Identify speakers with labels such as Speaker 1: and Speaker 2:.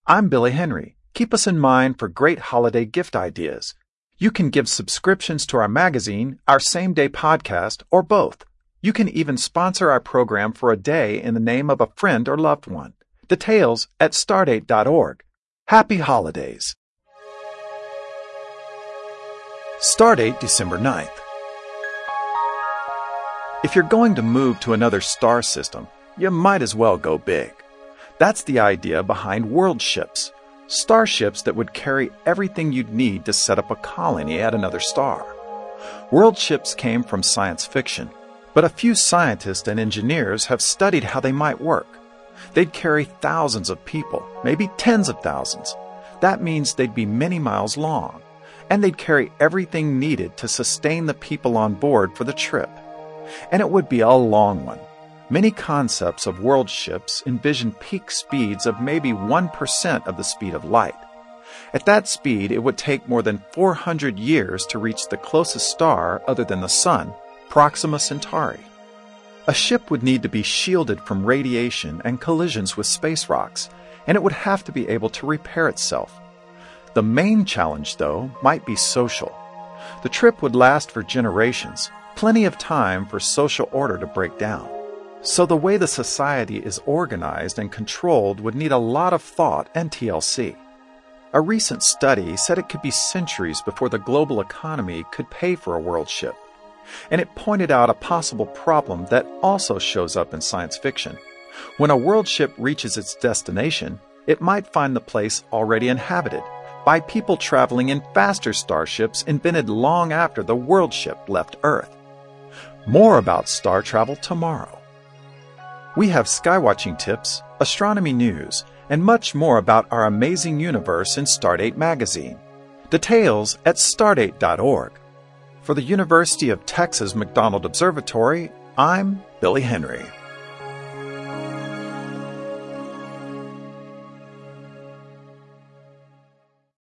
Speaker 1: I'm Billy Henry. Keep us in mind for great holiday gift ideas. You can give subscriptions to our magazine, our same-day podcast, or both. You can even sponsor our program for a day in the name of a friend or loved one. Details at stardate.org. Happy holidays. Stardate December 9th. If you're going to move to another star system, you might as well go big. That's the idea behind worldships, starships that would carry everything you'd need to set up a colony at another star. Worldships came from science fiction, but a few scientists and engineers have studied how they might work. They'd carry thousands of people, maybe tens of thousands. That means they'd be many miles long, and they'd carry everything needed to sustain the people on board for the trip. And it would be a long one. Many concepts of world ships envision peak speeds of maybe 1% of the speed of light. At that speed, it would take more than 400 years to reach the closest star other than the Sun, Proxima Centauri. A ship would need to be shielded from radiation and collisions with space rocks, and it would have to be able to repair itself. The main challenge, though, might be social. The trip would last for generations, plenty of time for social order to break down. So the way the society is organized and controlled would need a lot of thought and TLC. A recent study said it could be centuries before the global economy could pay for a world ship. And it pointed out a possible problem that also shows up in science fiction. When a world ship reaches its destination, it might find the place already inhabited by people traveling in faster starships invented long after the world ship left Earth. More about star travel tomorrow. We have skywatching tips, astronomy news, and much more about our amazing universe in Stardate magazine. Details at stardate.org. For the University of Texas McDonald Observatory, I'm Billy Henry.